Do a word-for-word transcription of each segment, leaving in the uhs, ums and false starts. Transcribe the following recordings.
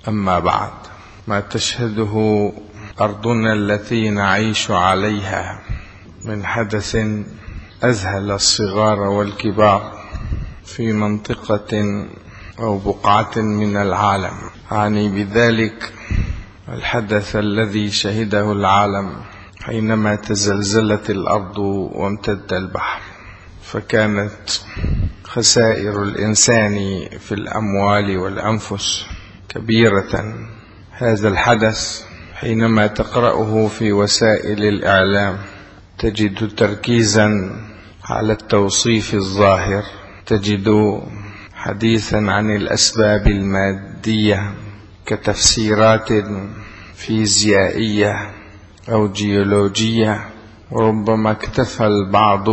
أما بعد، ما تشهده أرضنا التي نعيش عليها من حدث أذهل الصغار والكبار في منطقة أو بقعة من العالم، أعني بذلك الحدث الذي شهده العالم حينما تزلزلت الأرض وامتد البحر، فكانت خسائر الإنسان في الأموال والأنفس كبيرة. هذا الحدث حينما تقرأه في وسائل الإعلام تجد تركيزا على التوصيف الظاهر، تجد حديثا عن الأسباب المادية كتفسيرات فيزيائية أو جيولوجية، وربما اكتفى البعض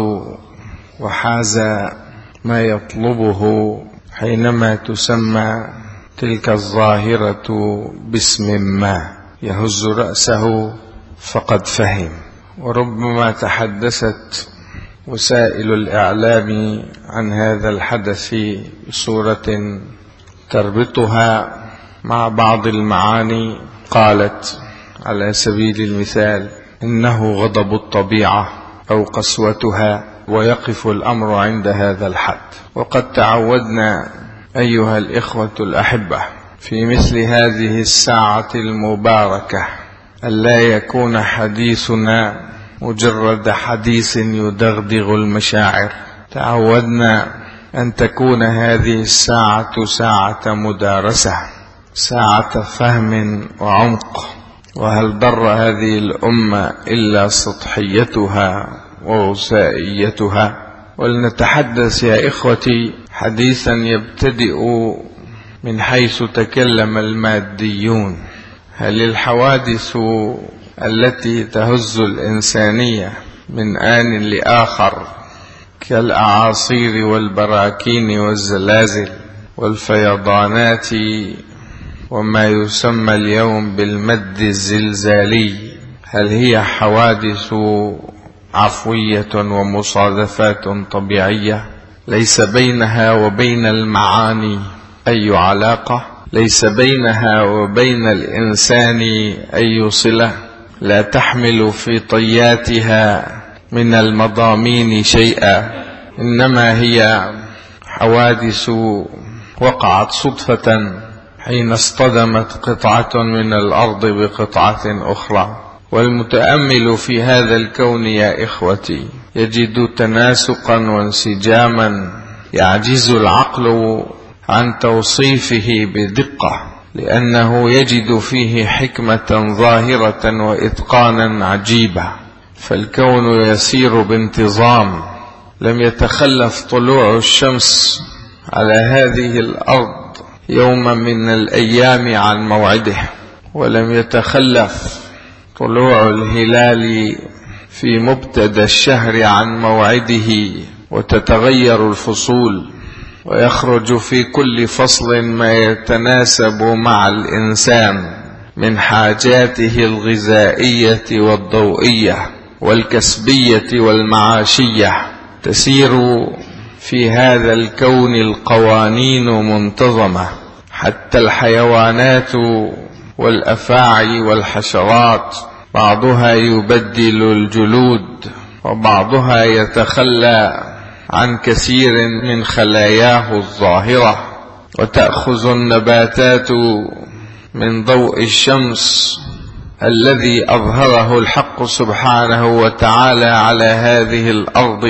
وحاز ما يطلبه حينما تسمى تلك الظاهرة باسم ما، يهز رأسه فقد فهم. وربما تحدثت وسائل الإعلام عن هذا الحدث بصورة تربطها مع بعض المعاني، قالت على سبيل المثال إنه غضب الطبيعة أو قسوتها، ويقف الأمر عند هذا الحد. وقد تعودنا أيها الإخوة الأحبة في مثل هذه الساعة المباركة ألا يكون حديثنا مجرد حديث يدغدغ المشاعر، تعودنا أن تكون هذه الساعة ساعة مدارسة، ساعة فهم وعمق. وهل ضر هذه الأمة إلا سطحيتها وغثائيتها؟ ولنتحدث يا إخوتي حديثا يبتدئ من حيث تكلم الماديون. هل الحوادث التي تهز الإنسانية من آن لآخر كالأعاصير والبراكين والزلازل والفيضانات وما يسمى اليوم بالمد الزلزالي، هل هي حوادث عفوية ومصادفات طبيعية ليس بينها وبين المعاني أي علاقة، ليس بينها وبين الإنسان أي صلة، لا تحمل في طياتها من المضامين شيئا، إنما هي حوادث وقعت صدفة حين اصطدمت قطعة من الأرض بقطعة أخرى. والمتأمل في هذا الكون يا إخوتي يجد تناسقا وانسجاما يعجز العقل عن توصيفه بدقة، لأنه يجد فيه حكمة ظاهرة وإتقانا عجيبة. فالكون يسير بانتظام، لم يتخلف طلوع الشمس على هذه الأرض يوما من الأيام عن موعده، ولم يتخلف طلوع الهلال في مبتدى الشهر عن موعده، وتتغير الفصول ويخرج في كل فصل ما يتناسب مع الإنسان من حاجاته الغذائية والضوئية والكسبية والمعاشية. تسير في هذا الكون القوانين منتظمة، حتى الحيوانات والأفاعي والحشرات بعضها يبدل الجلود وبعضها يتخلى عن كثير من خلاياه الظاهرة، وتأخذ النباتات من ضوء الشمس الذي أظهره الحق سبحانه وتعالى على هذه الأرض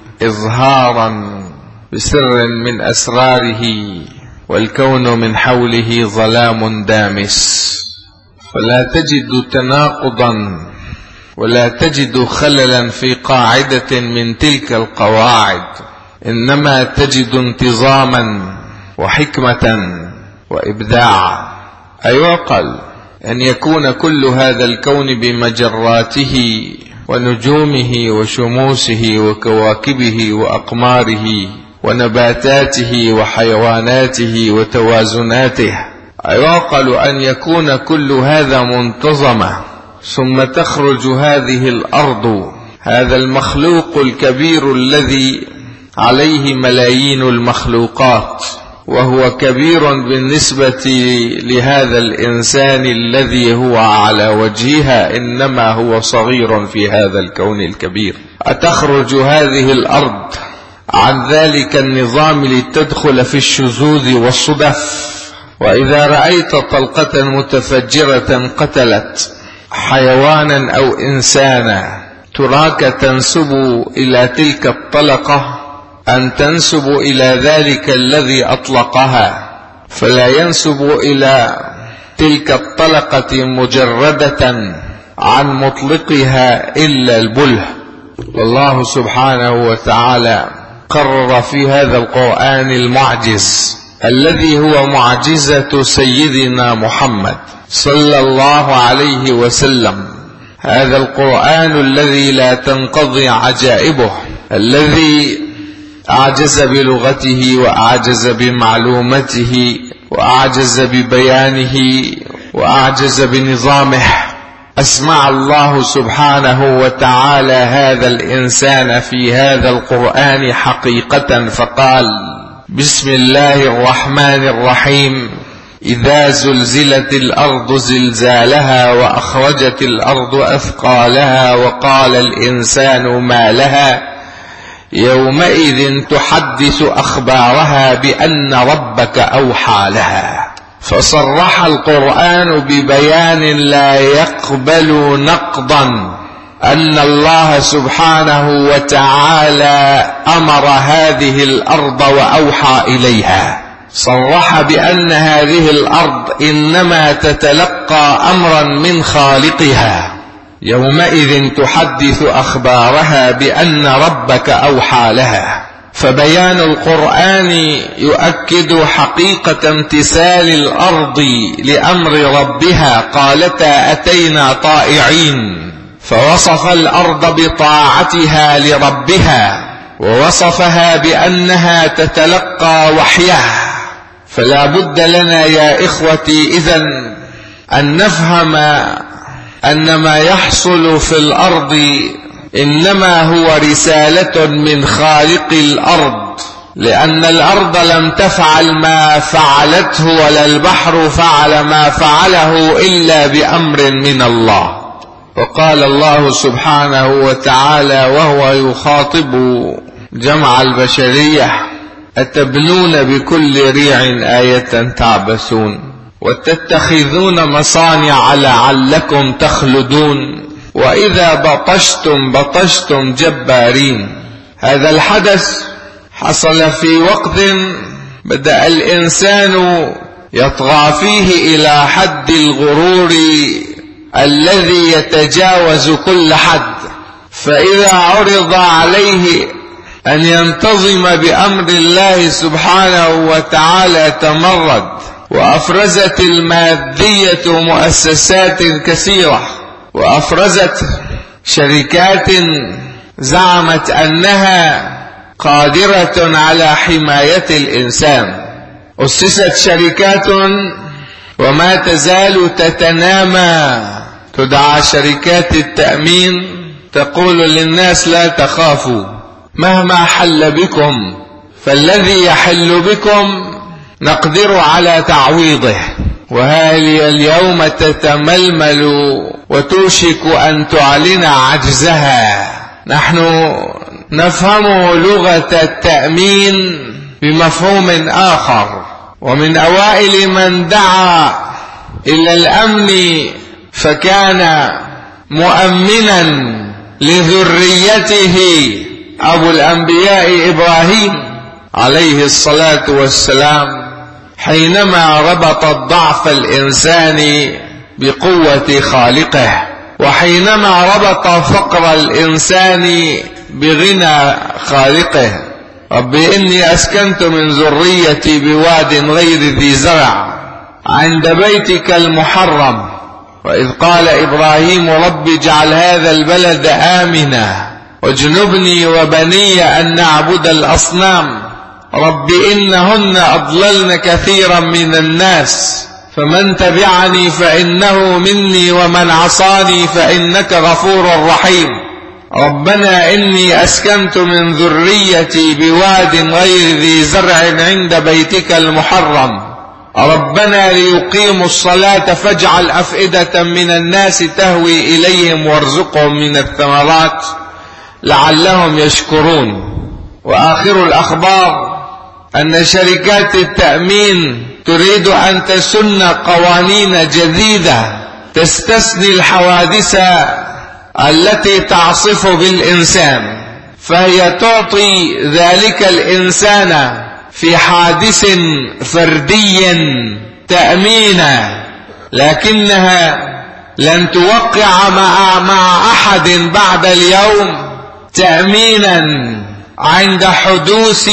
إظهارا بسر من أسراره، والكون من حوله ظلام دامس، فلا تجد تناقضا ولا تجد خللا في قاعدة من تلك القواعد، إنما تجد انتظاما وحكمة وإبداعا. أيعقل أن يكون كل هذا الكون بمجراته ونجومه وشموسه وكواكبه وأقماره ونباتاته وحيواناته وتوازناته، أيعقل أن يكون كل هذا منتظمة، ثم تخرج هذه الأرض، هذا المخلوق الكبير الذي عليه ملايين المخلوقات وهو كبير بالنسبة لهذا الإنسان الذي هو على وجهها، إنما هو صغير في هذا الكون الكبير. أتخرج هذه الأرض عن ذلك النظام لتدخل في الشذوذ والصدف؟ وإذا رأيت طلقة متفجرة قتلت حيوانا أو إنسانا، تراك تنسب إلى تلك الطلقة أن تنسب إلى ذلك الذي أطلقها، فلا ينسب إلى تلك الطلقة مجردة عن مطلقها إلا البله. والله سبحانه وتعالى قرر في هذا القرآن المعجز الذي هو معجزة سيدنا محمد صلى الله عليه وسلم، هذا القرآن الذي لا تنقضي عجائبه، الذي أعجز بلغته وأعجز بمعلومته وأعجز ببيانه وأعجز بنظامه. أسمع الله سبحانه وتعالى هذا الإنسان في هذا القرآن حقيقة فقال: بسم الله الرحمن الرحيم، إذا زلزلت الأرض زلزالها وأخرجت الأرض أثقالها وقال الإنسان ما لها يومئذ تحدث أخبارها بأن ربك أوحى لها. فصرح القرآن ببيان لا يقبل نقضا أن الله سبحانه وتعالى أمر هذه الأرض وأوحى إليها، صرح بأن هذه الأرض إنما تتلقى أمرا من خالقها، يومئذ تحدث أخبارها بأن ربك أوحى لها. فبيان القرآن يؤكد حقيقة امتثال الأرض لأمر ربها، قالتا أتينا طائعين، فوصف الأرض بطاعتها لربها ووصفها بأنها تتلقى وحيه. فلا بد لنا يا إخوتي إذن أن نفهم أن ما يحصل في الأرض إنما هو رسالة من خالق الأرض، لأن الأرض لم تفعل ما فعلته ولا البحر فعل ما فعله إلا بأمر من الله. وقال الله سبحانه وتعالى وهو يخاطب جمع البشرية: أتبنون بكل ريع آية تعبثون وتتخذون مصانع لعلكم تخلدون وإذا بطشتم بطشتم جبارين. هذا الحدث حصل في وقت بدأ الإنسان يطغى فيه إلى حد الغرور الذي يتجاوز كل حد، فإذا عرض عليه أن ينتظم بأمر الله سبحانه وتعالى تمرد، وأفرزت المادية مؤسسات كثيرة، وأفرزت شركات زعمت أنها قادرة على حماية الإنسان. أسست شركات وما تزال تتنامى، تدعى شركات التأمين، تقول للناس لا تخافوا مهما حل بكم فالذي يحل بكم نقدر على تعويضه. وهذه اليوم تتململ وتوشك أن تعلن عجزها. نحن نفهم لغة التأمين بمفهوم آخر، ومن أوائل من دعا إلى الأمن فكان مؤمنا لذريته أبو الأنبياء إبراهيم عليه الصلاة والسلام، حينما ربط ضعف الإنسان بقوة خالقه، وحينما ربط فقر الإنسان بغنى خالقه. رب إني أسكنت من ذريتي بواد غير ذي زرع عند بيتك المحرم، وإذ قال إبراهيم رب اجعل هذا البلد آمنا واجنبني وبني أن نعبد الأصنام رب إنهن أضللن كثيرا من الناس فمن تبعني فإنه مني ومن عصاني فإنك غفور رحيم. ربنا إني أسكنت من ذريتي بواد غير ذي زرع عند بيتك المحرم ربنا ليقيموا الصلاة فاجعل أفئدة من الناس تهوي إليهم وارزقهم من الثمرات لعلهم يشكرون. وآخر الأخبار أن شركات التأمين تريد أن تسن قوانين جديدة تستثني الحوادث التي تعصف بالإنسان، فهي تعطي ذلك الإنسان في حادث فردي تأمينا، لكنها لن توقع مع, مع أحد بعد اليوم تأمينا عند حدوث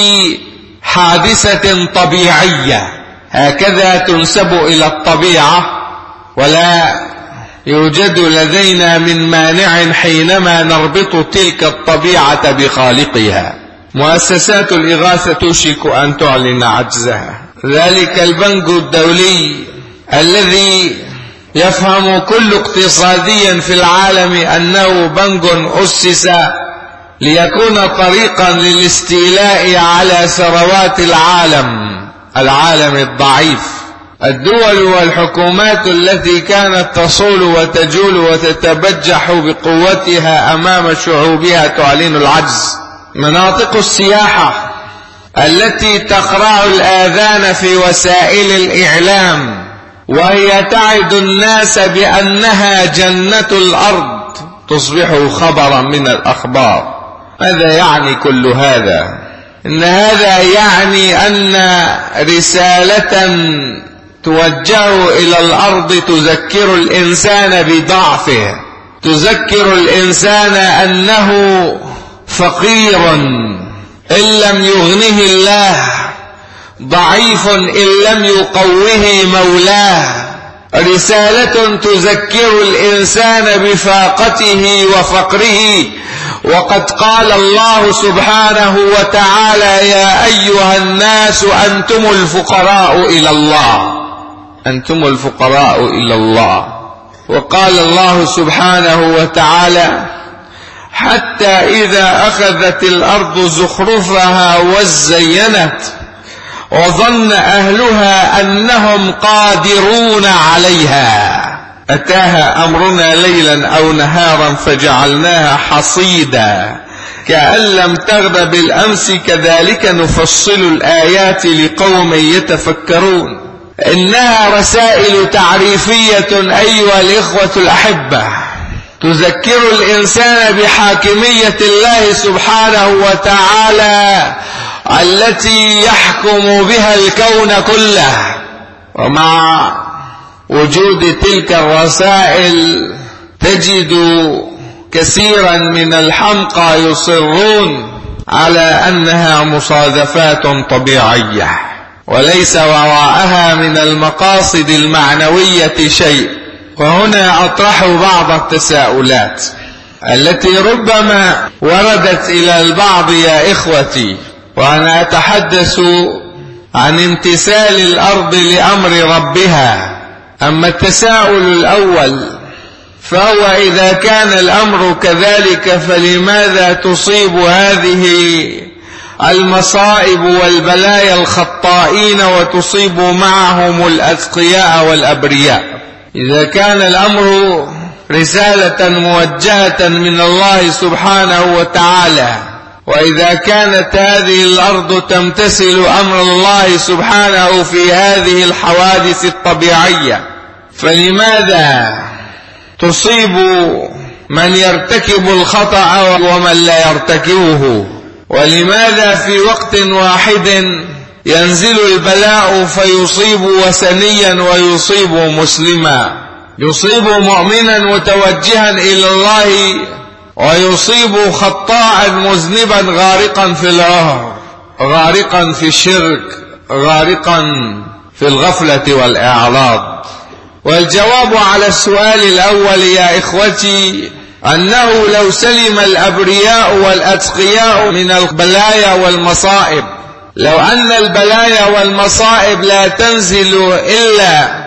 حادثة طبيعية. هكذا تنسب إلى الطبيعة، ولا يوجد لدينا من مانع حينما نربط تلك الطبيعة بخالقها. مؤسسات الإغاثة توشك أن تعلن عجزها. ذلك البنك الدولي الذي يفهم كل اقتصادي في العالم أنه بنك أسس ليكون طريقا للاستيلاء على ثروات العالم العالم الضعيف. الدول والحكومات التي كانت تصول وتجول وتتبجح بقوتها أمام شعوبها تعلن العجز. مناطق السياحة التي تقرع الآذان في وسائل الإعلام وهي تعد الناس بأنها جنة الأرض تصبح خبرا من الأخبار. ماذا يعني كل هذا؟ إن هذا يعني أن رسالة توجه إلى الأرض تذكر الإنسان بضعفه، تذكر الإنسان أنه فقير إن لم يغنه الله، ضعيف إن لم يقوه مولاه. رسالة تذكر الإنسان بفاقته وفقره. وقد قال الله سبحانه وتعالى: يا أيها الناس أنتم الفقراء إلى الله، أنتم الفقراء إلى الله. وقال الله سبحانه وتعالى: حتى إذا أخذت الأرض زخرفها وزينت وظن أهلها أنهم قادرون عليها أتاها أمرنا ليلا أو نهارا فجعلناها حصيدا كأن لم تغن بالأمس كذلك نفصل الآيات لقوم يتفكرون. إنها رسائل تعريفية أيها الإخوة الأحبة، تذكر الإنسان بحاكمية الله سبحانه وتعالى التي يحكم بها الكون كله. ومع وجود تلك الرسائل تجد كثيرا من الحمقى يصرون على أنها مصادفات طبيعية وليس وراءها من المقاصد المعنوية شيء. وهنا أطرح بعض التساؤلات التي ربما وردت إلى البعض يا إخوتي، وأنا أتحدث عن امتثال الأرض لأمر ربها. أما التساؤل الأول فهو: إذا كان الأمر كذلك فلماذا تصيب هذه المصائب والبلايا الخطائين وتصيب معهم الأتقياء والأبرياء؟ إذا كان الأمر رسالة موجهة من الله سبحانه وتعالى، وإذا كانت هذه الأرض تمتثل أمر الله سبحانه في هذه الحوادث الطبيعية، فلماذا تصيب من يرتكب الخطأ ومن لا يرتكبه؟ ولماذا في وقت واحد ينزل البلاء فيصيب وثنيا ويصيب مسلما، يصيب مؤمنا متوجها إلى الله ويصيب خطاء مذنبا غارقا في العهر، غارقا في الشرك، غارقا في الغفلة والإعراض؟ والجواب على السؤال الأول يا إخوتي أنه لو سلم الأبرياء والأتقياء من البلايا والمصائب، لو أن البلايا والمصائب لا تنزل إلا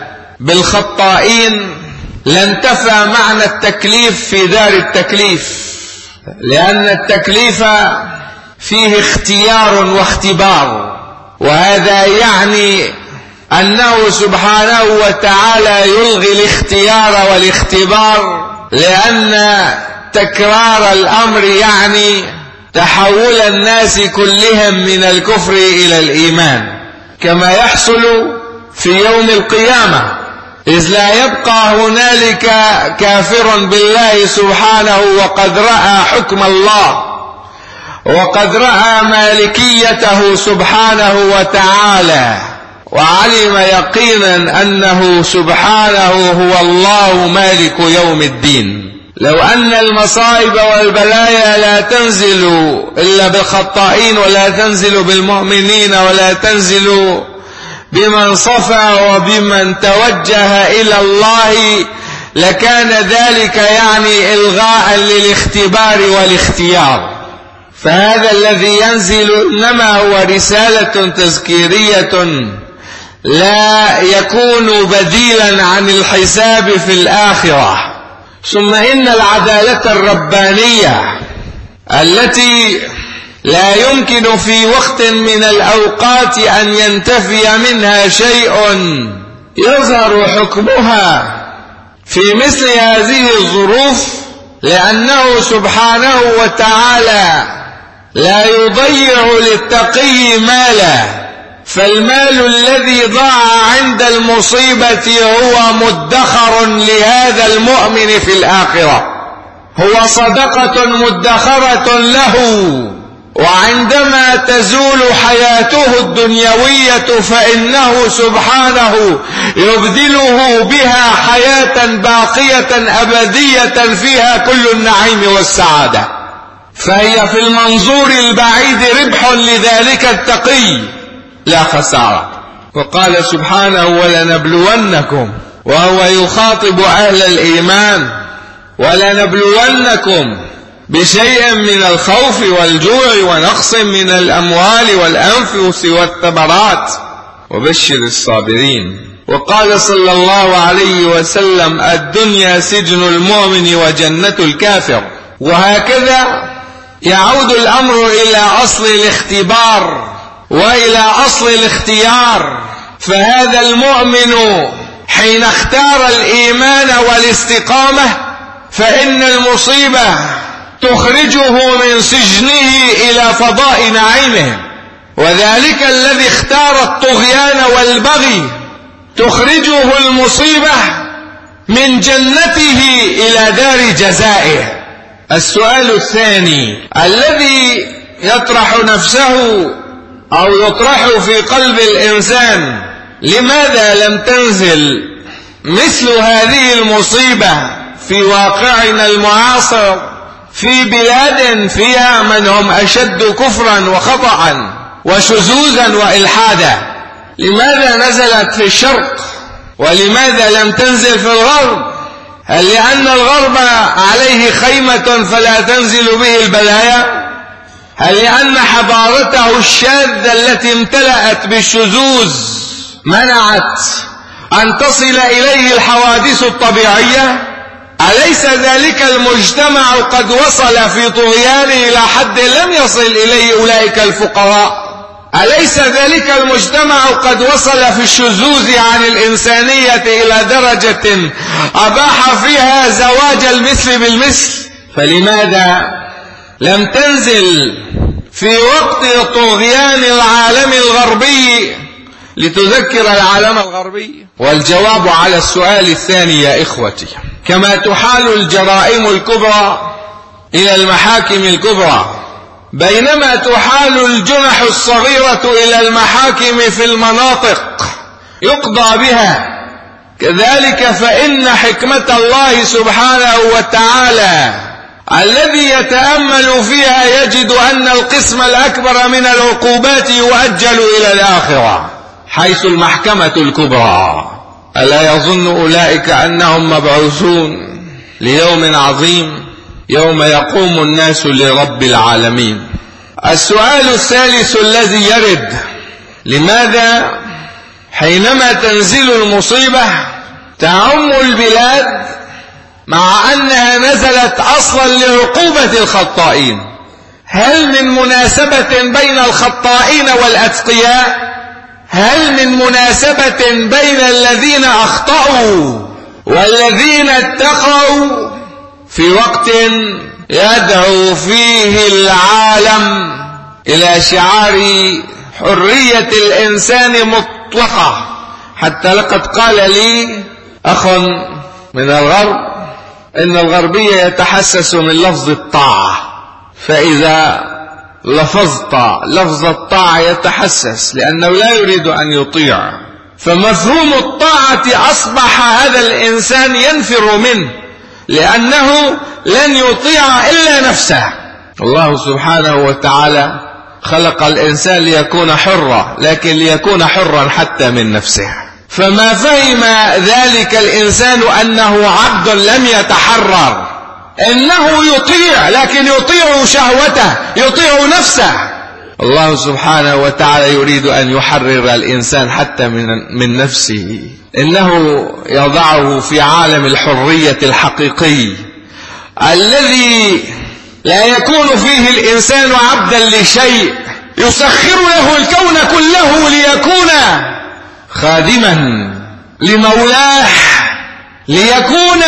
بالخطائين لانتفى معنى التكليف في دار التكليف، لأن التكليف فيه اختيار واختبار، وهذا يعني أنه سبحانه وتعالى يلغي الاختيار والاختبار، لأن تكرار الأمر يعني تحول الناس كلهم من الكفر إلى الإيمان، كما يحصل في يوم القيامة، إذ لا يبقى هنالك كافر بالله سبحانه وقد رأى حكم الله وقد رأى مالكيته سبحانه وتعالى، وعلم يقينا أنه سبحانه هو الله مالك يوم الدين. لو أن المصائب والبلايا لا تنزل إلا بالخطائين، ولا تنزل بالمؤمنين، ولا تنزل بمن صفى وبمن توجه إلى الله، لكان ذلك يعني إلغاء للاختبار والاختيار. فهذا الذي ينزل إنما هو رسالة تذكيرية لا يكون بديلا عن الحساب في الآخرة. ثم إن العدالة الربانية التي لا يمكن في وقت من الأوقات أن ينتفي منها شيء يظهر حكمها في مثل هذه الظروف، لأنه سبحانه وتعالى لا يضيع للتقي مالا، فالمال الذي ضاع عند المصيبة هو مدخر لهذا المؤمن في الآخرة، هو صدقة مدخرة له، وعندما تزول حياته الدنيوية فإنه سبحانه يبدله بها حياة باقية أبدية فيها كل النعيم والسعادة، فهي في المنظور البعيد ربح لذلك التقي لا خسارة. وقال سبحانه ولنبلونكم، وهو يخاطب أهل الإيمان، ولنبلونكم بشيء من الخوف والجوع ونقص من الأموال والأنفس والثمرات وبشر الصابرين. وقال صلى الله عليه وسلم الدنيا سجن المؤمن وجنة الكافر. وهكذا يعود الأمر إلى أصل الاختبار وإلى أصل الاختيار. فهذا المؤمن حين اختار الإيمان والاستقامة فإن المصيبة تخرجه من سجنه إلى فضاء نعيمه، وذلك الذي اختار الطغيان والبغي تخرجه المصيبة من جنته إلى دار جزائه. السؤال الثاني الذي يطرح نفسه أو يطرح في قلب الإنسان: لماذا لم تنزل مثل هذه المصيبة في واقعنا المعاصر في بلاد فيها من هم أشد كفرا وخطأ وشذوذا وإلحادا؟ لماذا نزلت في الشرق ولماذا لم تنزل في الغرب؟ هل لأن الغرب عليه خيمة فلا تنزل به البلايا؟ هل لأن حضارته الشاذة التي امتلأت بالشذوذ منعت أن تصل إليه الحوادث الطبيعية؟ أليس ذلك المجتمع قد وصل في طغيانه إلى حد لم يصل إليه أولئك الفقراء؟ أليس ذلك المجتمع قد وصل في الشذوذ عن الإنسانية إلى درجة أباح فيها زواج المثل بالمثل؟ فلماذا لم تنزل في وقت طغيان العالم الغربي لتذكر العالم الغربي؟ والجواب على السؤال الثاني يا إخوتي: كما تحال الجرائم الكبرى إلى المحاكم الكبرى، بينما تحال الجنح الصغيرة إلى المحاكم في المناطق يقضى بها، كذلك فإن حكمة الله سبحانه وتعالى الذي يتأمل فيها يجد أن القسم الأكبر من العقوبات يؤجل إلى الآخرة، حيث المحكمة الكبرى. ألا يظن أولئك أنهم مبعوثون ليوم عظيم يوم يقوم الناس لرب العالمين؟ السؤال الثالث الذي يرد: لماذا حينما تنزل المصيبة تعم البلاد مع أنها نزلت أصلا لعقوبة الخطائين. هل من مناسبة بين الخطائين والأتقياء؟ هل من مناسبة بين الذين أخطأوا والذين اتقوا في وقت يدعو فيه العالم إلى شعار حرية الإنسان مطلقة؟ حتى لقد قال لي أخ من الغرب إن الغربية يتحسس من لفظ الطاعة، فإذا لفظت لفظ الطاعة يتحسس لأنه لا يريد أن يطيع، فمفهوم الطاعة أصبح هذا الإنسان ينفر منه لأنه لن يطيع إلا نفسه. الله سبحانه وتعالى خلق الإنسان ليكون حرا، لكن ليكون حرا حتى من نفسه. فما فهم ذلك الإنسان أنه عبد لم يتحرر، إنه يطيع لكن يطيع شهوته، يطيع نفسه. الله سبحانه وتعالى يريد أن يحرر الإنسان حتى من, من نفسه، إنه يضعه في عالم الحرية الحقيقي الذي لا يكون فيه الإنسان عبدا لشيء، يسخر له الكون كله ليكون خادما لمولاه، ليكون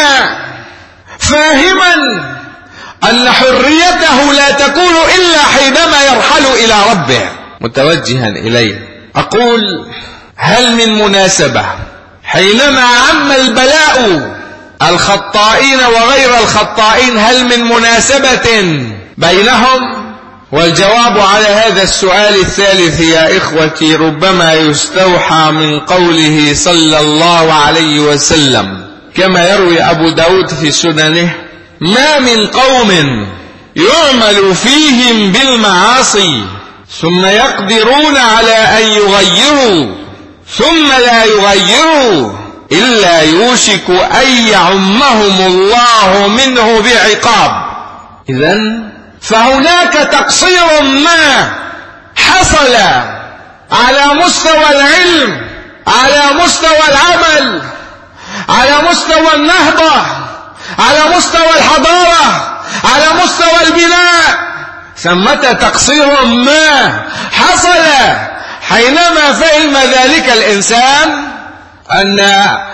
فاهما أن حريته لا تكون إلا حينما يرحل إلى ربه متوجها إليه. أقول هل من مناسبة حينما عم البلاء الخطائين وغير الخطائين، هل من مناسبة بينهم؟ والجواب على هذا السؤال الثالث يا إخوتي ربما يستوحى من قوله صلى الله عليه وسلم كما يروي أبو داود في سننه: ما من قوم يعمل فيهم بالمعاصي ثم يقدرون على أن يغيروا ثم لا يغيروا إلا يوشك أن يعمهم الله منه بعقاب. إذن فهناك تقصير ما حصل على مستوى العلم، على مستوى العمل، على مستوى النهضة، على مستوى الحضارة، على مستوى البناء. ثمة تقصير ما حصل حينما فهم ذلك الإنسان أن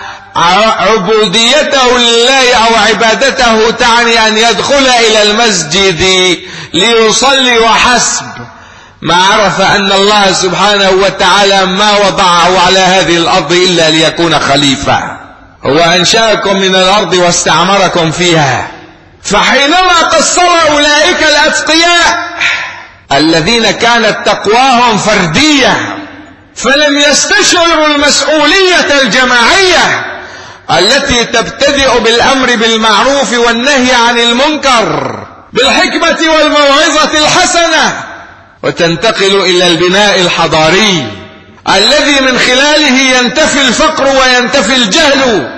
عبوديته لله أو عبادته تعني أن يدخل إلى المسجد ليصلي وحسب، ما عرف أن الله سبحانه وتعالى ما وضعه على هذه الأرض إلا ليكون خليفة، هو أنشأكم من الأرض واستعمركم فيها. فحينما قصر أولئك الأتقياء الذين كانت تقواهم فردية فلم يستشعروا المسؤولية الجماعية التي تبتدئ بالأمر بالمعروف والنهي عن المنكر بالحكمة والموعظة الحسنة، وتنتقل إلى البناء الحضاري الذي من خلاله ينتفي الفقر وينتفي الجهل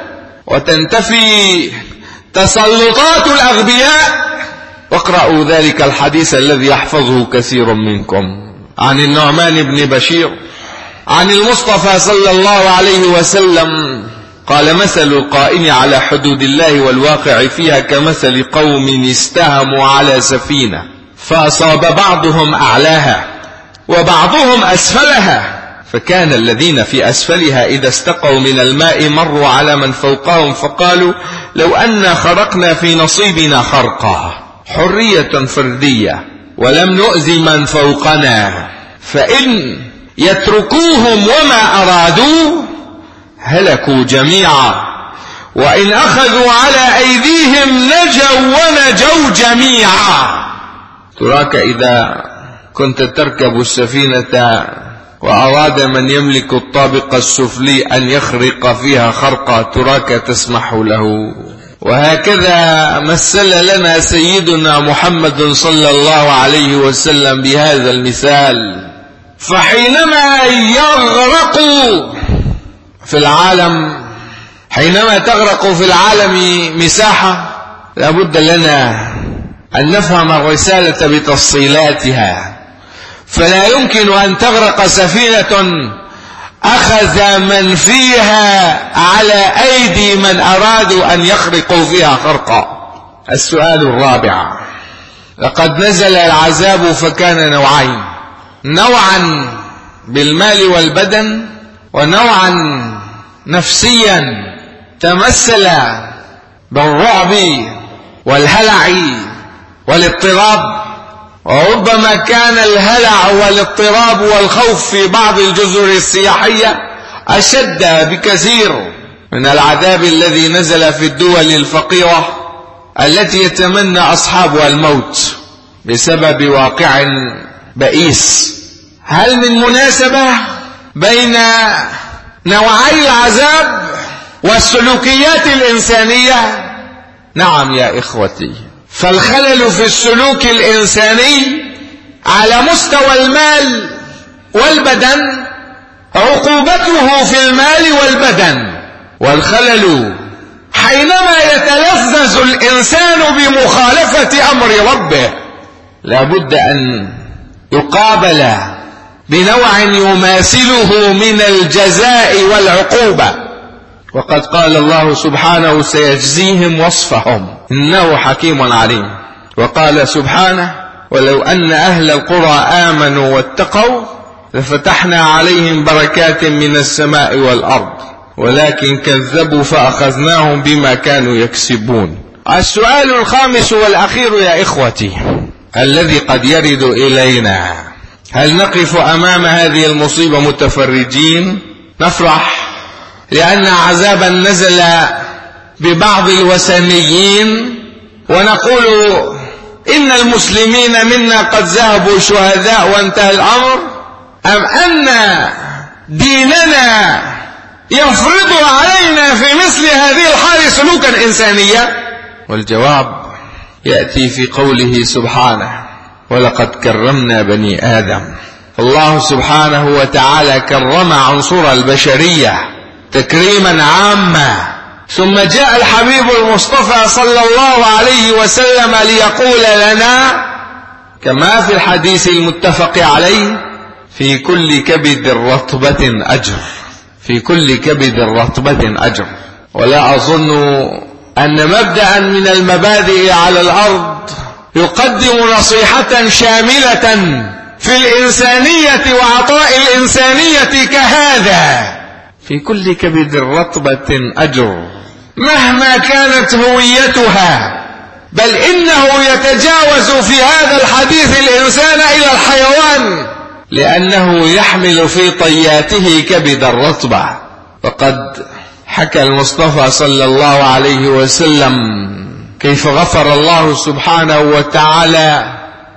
وتنتفي تسلطات الأغبياء. واقرأوا ذلك الحديث الذي يحفظه كثير منكم عن النعمان بن بشير عن المصطفى صلى الله عليه وسلم قال: مثل القائم على حدود الله والواقع فيها كمثل قوم استهموا على سفينة فأصاب بعضهم أعلاها وبعضهم أسفلها، فكان الذين في أسفلها إذا استقوا من الماء مروا على من فوقهم فقالوا: لو أن خرقنا في نصيبنا خرقا، حرية فردية ولم نؤذي من فوقنا، فإن يتركوهم وما أرادوا هلكوا جميعا، وإن أخذوا على أيديهم نجوا ونجوا جميعا. تراك إذا كنت تركب السفينة وأراد من يملك الطابق السفلي أن يخرق فيها خرقا تراك تسمح له. وهكذا مثل لنا سيدنا محمد صلى الله عليه وسلم بهذا المثال. فحينما يغرق في العالم، حينما تغرق في العالم مساحة، لابد لنا أن نفهم الرسالة بتفصيلاتها. فلا يمكن أن تغرق سفينة أخذ من فيها على أيدي من أرادوا أن يخرقوا فيها خرقا. السؤال الرابع: لقد نزل العذاب فكان نوعين: نوعا بالمال والبدن، ونوعا نفسيا تمثل بالرعب والهلع والاضطراب. وربما كان الهلع والاضطراب والخوف في بعض الجزر السياحية أشد بكثير من العذاب الذي نزل في الدول الفقيرة التي يتمنى أصحابها الموت بسبب واقع بئيس. هل من مناسبة بين نوعي العذاب والسلوكيات الإنسانية؟ نعم يا إخوتي، فالخلل في السلوك الإنساني على مستوى المال والبدن عقوبته في المال والبدن، والخلل حينما يتلذذ الإنسان بمخالفة أمر ربه لابد أن يقابل بنوع يماثله من الجزاء والعقوبة. وقد قال الله سبحانه: سيجزيهم وصفهم إنه حكيم عليم. وقال سبحانه: ولو أن أهل القرى آمنوا واتقوا لفتحنا عليهم بركات من السماء والأرض ولكن كذبوا فأخذناهم بما كانوا يكسبون. السؤال الخامس والأخير يا إخوتي الذي قد يرد إلينا: هل نقف أمام هذه المصيبة متفرجين؟ نفرح لأن عذابا نزل ببعض الوثنيين ونقول إن المسلمين منا قد ذهبوا شهداء وانتهى الأمر، أم أن ديننا يفرض علينا في مثل هذه الحال سلوكا إنسانيا؟ والجواب يأتي في قوله سبحانه: ولقد كرمنا بني آدم. الله سبحانه وتعالى كرم عنصر البشرية تكريما عاما، ثم جاء الحبيب المصطفى صلى الله عليه وسلم ليقول لنا كما في الحديث المتفق عليه: في كل كبد رطبة أجر، في كل كبد رطبة أجر. ولا أظن أن مبدأ من المبادئ على الأرض يقدم نصيحة شاملة في الإنسانية وعطاء الإنسانية كهذا: في كل كبد رطبة أجر، مهما كانت هويتها. بل إنه يتجاوز في هذا الحديث الإنسان إلى الحيوان، لأنه يحمل في طياته كبد الرطبة. وقد حكى المصطفى صلى الله عليه وسلم كيف غفر الله سبحانه وتعالى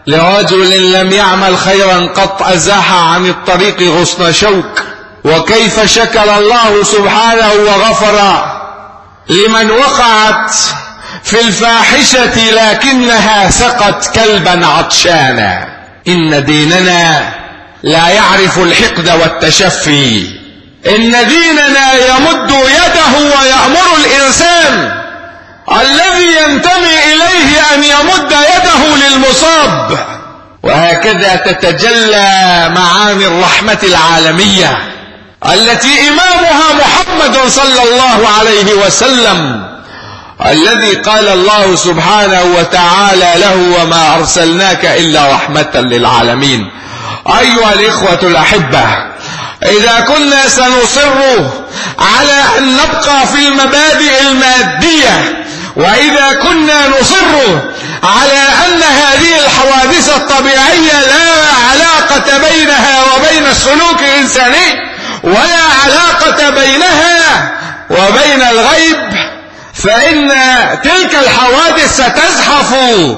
لرجل لم يعمل خيرا قط أزاح عن الطريق غصن شوك، وكيف شكر الله سبحانه وغفر لمن وقعت في الفاحشة لكنها سقت كلبا عطشانا. إن ديننا لا يعرف الحقد والتشفي، إن ديننا يمد يده ويأمر الإنسان الذي ينتمي إليه أن يمد يده للمصاب. وهكذا تتجلى معاني الرحمة العالمية التي إمامها محمد صلى الله عليه وسلم، الذي قال الله سبحانه وتعالى له: وما أرسلناك إلا رحمة للعالمين. أيها الإخوة الأحبة، إذا كنا سنصر على أن نبقى في المبادئ المادية، وإذا كنا نصر على أن هذه الحوادث الطبيعية لا علاقة بينها وبين السلوك الإنساني، ولا علاقة بينها وبين الغيب، فإن تلك الحوادث ستزحف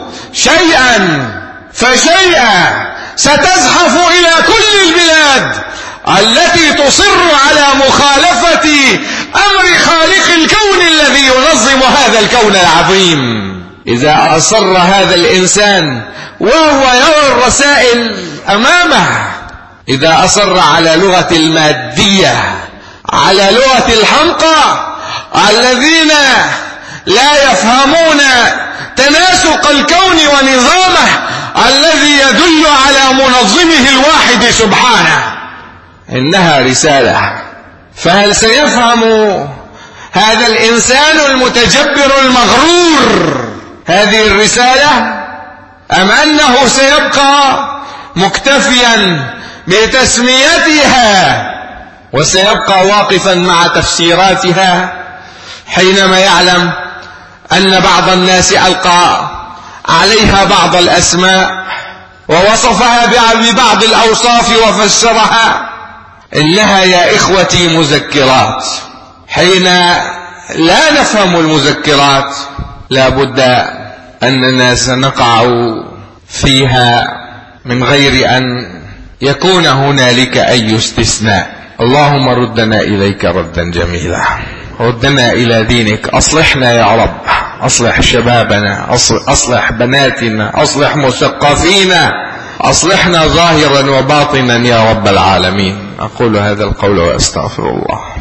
شيئا فشيئا، ستزحف إلى كل البلاد التي تصر على مخالفة أمر خالق الكون الذي ينظم هذا الكون العظيم. إذا أصر هذا الإنسان وهو يرى الرسائل أمامه، إذا أصر على لغة المادية، على لغة الحمقى الذين لا يفهمون تناسق الكون ونظامه الذي يدل على منظمه الواحد سبحانه، إنها رسالة. فهل سيفهم هذا الإنسان المتجبر المغرور هذه الرسالة، أم أنه سيبقى مكتفيا بتسميتها وسيبقى واقفا مع تفسيراتها حينما يعلم أن بعض الناس ألقى عليها بعض الأسماء ووصفها ببعض الأوصاف وفسرها؟ إنها يا إخوتي مذكرات. حين لا نفهم المذكرات لا بد أننا سنقع فيها من غير أن يكون هنالك أي استثناء. اللهم ردنا إليك ردا جميلا، ردنا إلى دينك، أصلحنا يا رب، أصلح شبابنا، أصلح بناتنا، أصلح مثقفينا، أصلحنا ظاهرا وباطنا يا رب العالمين. أقول هذا القول وأستغفر الله.